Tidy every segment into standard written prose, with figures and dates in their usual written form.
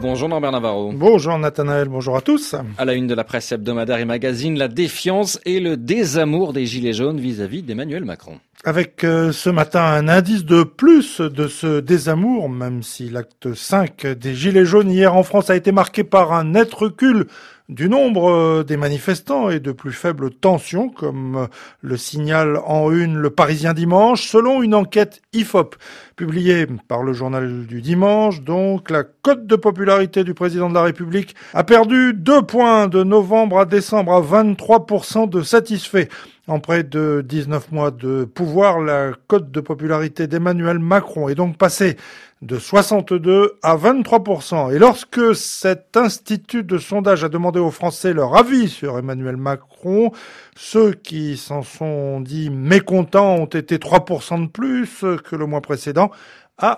Bonjour Norbert Navarro. Bonjour Nathanaël, bonjour à tous. À la une de la presse hebdomadaire et magazine, la défiance et le désamour des Gilets jaunes vis-à-vis d'Emmanuel Macron. Avec ce matin un indice de plus de ce désamour, même si l'acte 5 des Gilets jaunes hier en France a été marqué par un net recul du nombre des manifestants et de plus faibles tensions, comme le signale en une le Parisien dimanche, selon une enquête IFOP publiée par le journal du dimanche. Donc, la cote de popularité du président de la République a perdu 2 points de novembre à décembre à 23% de satisfaits. En près de 19 mois de pouvoir, la cote de popularité d'Emmanuel Macron est donc passée de 62 à 23%. Et lorsque cet institut de sondage a demandé aux Français leur avis sur Emmanuel Macron, ceux qui s'en sont dit mécontents ont été 3% de plus que le mois précédent à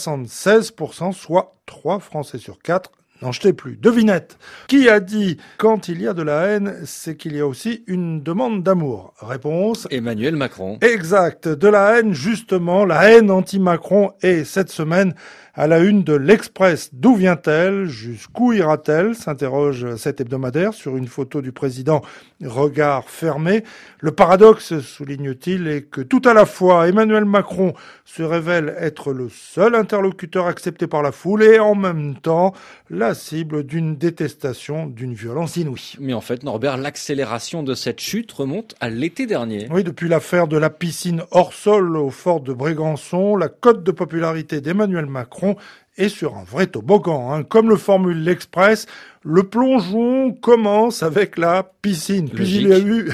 76%, soit 3 Français sur 4. N'en jetez plus. Devinette. Qui a dit quand il y a de la haine, c'est qu'il y a aussi une demande d'amour? Réponse. Emmanuel Macron. Exact. De la haine, justement, la haine anti-Macron est cette semaine à la une de l'Express. D'où vient-elle? Jusqu'où ira-t-elle? S'interroge cet hebdomadaire sur une photo du président, regard fermé. Le paradoxe, souligne-t-il, est que tout à la fois Emmanuel Macron se révèle être le seul interlocuteur accepté par la foule et en même temps la cible d'une détestation, d'une violence inouïe. Mais en fait, Norbert, l'accélération de cette chute remonte à l'été dernier. Oui, depuis l'affaire de la piscine hors sol au fort de Brégançon, la cote de popularité d'Emmanuel Macron est sur un vrai toboggan. Comme le formule l'Express, le plongeon commence avec la piscine. Puis il y a eu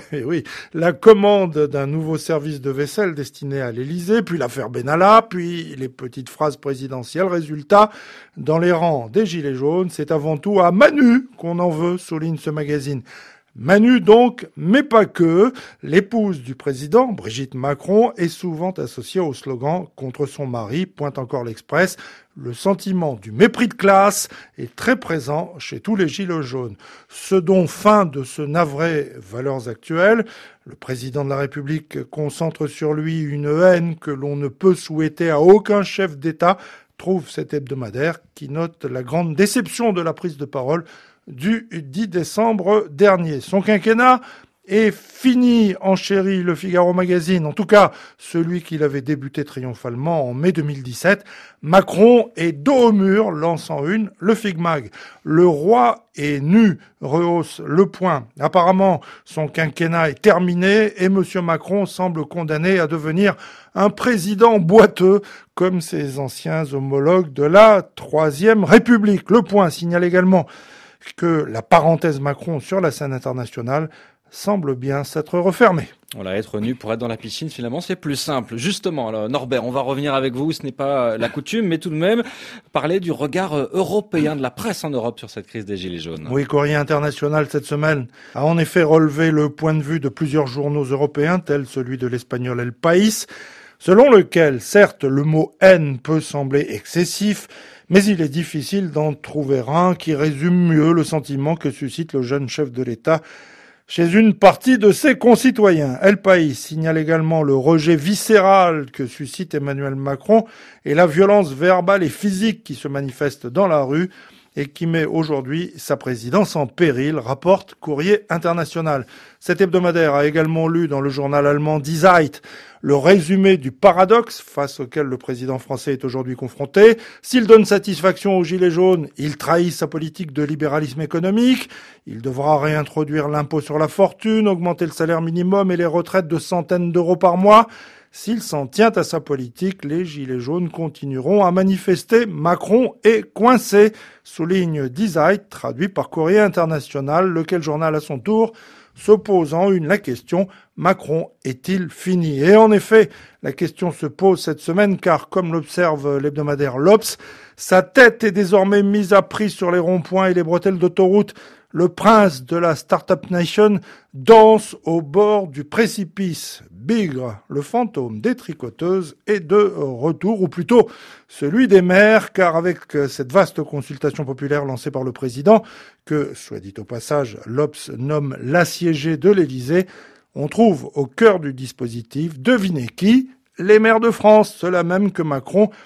la commande d'un nouveau service de vaisselle destiné à l'Élysée, puis l'affaire Benalla, puis les petites phrases présidentielles. Résultat, dans les rangs des Gilets jaunes, c'est avant tout à Manu qu'on en veut, souligne ce magazine. Manu donc, mais pas que. L'épouse du président, Brigitte Macron, est souvent associée au slogan contre son mari, pointe encore l'Express. Le sentiment du mépris de classe est très présent chez tous les gilets jaunes. Ce dont fin de se navrer valeurs actuelles, le président de la République concentre sur lui une haine que l'on ne peut souhaiter à aucun chef d'État, trouve cet hebdomadaire qui note la grande déception de la prise de parole du 10 décembre dernier. Son quinquennat est fini, enchérit le Figaro Magazine, en tout cas celui qu'il avait débuté triomphalement en mai 2017. Macron est dos au mur, lance en une le Figmag. Le roi est nu, rehausse Le Point. Apparemment, son quinquennat est terminé et Monsieur Macron semble condamné à devenir un président boiteux comme ses anciens homologues de la Troisième République. Le Point signale également que la parenthèse Macron sur la scène internationale semble bien s'être refermée. Voilà, être nu pour être dans la piscine, finalement, c'est plus simple. Justement, alors, Norbert, on va revenir avec vous, ce n'est pas la coutume, mais tout de même, parler du regard européen de la presse en Europe sur cette crise des Gilets jaunes. Oui, Courrier International, cette semaine, a en effet relevé le point de vue de plusieurs journaux européens, tels celui de l'espagnol El País, selon lequel, certes, le mot haine peut sembler excessif, mais il est difficile d'en trouver un qui résume mieux le sentiment que suscite le jeune chef de l'État chez une partie de ses concitoyens. El País signale également le rejet viscéral que suscite Emmanuel Macron et la violence verbale et physique qui se manifeste dans la rue et qui met aujourd'hui sa présidence en péril, rapporte Courrier International. Cet hebdomadaire a également lu dans le journal allemand Die Zeit le résumé du paradoxe face auquel le président français est aujourd'hui confronté. S'il donne satisfaction aux Gilets jaunes, il trahit sa politique de libéralisme économique. Il devra réintroduire l'impôt sur la fortune, augmenter le salaire minimum et les retraites de centaines d'euros par mois. S'il s'en tient à sa politique, les Gilets jaunes continueront à manifester. Macron est coincé, souligne Die Zeit, traduit par Courrier International, lequel journal à son tour se pose en une la question « Macron est-il fini ?» Et en effet, la question se pose cette semaine car, comme l'observe l'hebdomadaire l'Obs, sa tête est désormais mise à prix sur les ronds-points et les bretelles d'autoroute. Le prince de la Startup Nation danse au bord du précipice. Bigre, le fantôme des tricoteuses, est de retour, ou plutôt celui des maires, car avec cette vaste consultation populaire lancée par le président, que, soit dit au passage, l'Obs nomme l'assiégé de l'Élysée, on trouve au cœur du dispositif, devinez qui? Les maires de France, ceux-là même que Macron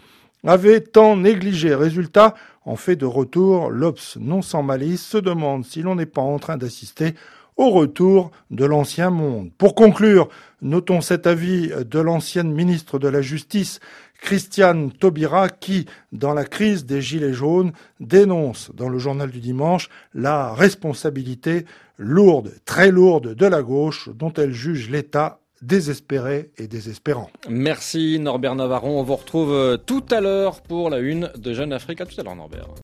avait tant négligé. Résultat, en fait de retour, l'Obs, non sans malice, se demande si l'on n'est pas en train d'assister au retour de l'ancien monde. Pour conclure, notons cet avis de l'ancienne ministre de la Justice, Christiane Taubira, qui, dans la crise des Gilets jaunes, dénonce dans le journal du dimanche la responsabilité lourde, très lourde de la gauche, dont elle juge l'État désespéré et désespérant. Merci Norbert Navarron, on vous retrouve tout à l'heure pour la une de Jeune Afrique. À tout à l'heure Norbert.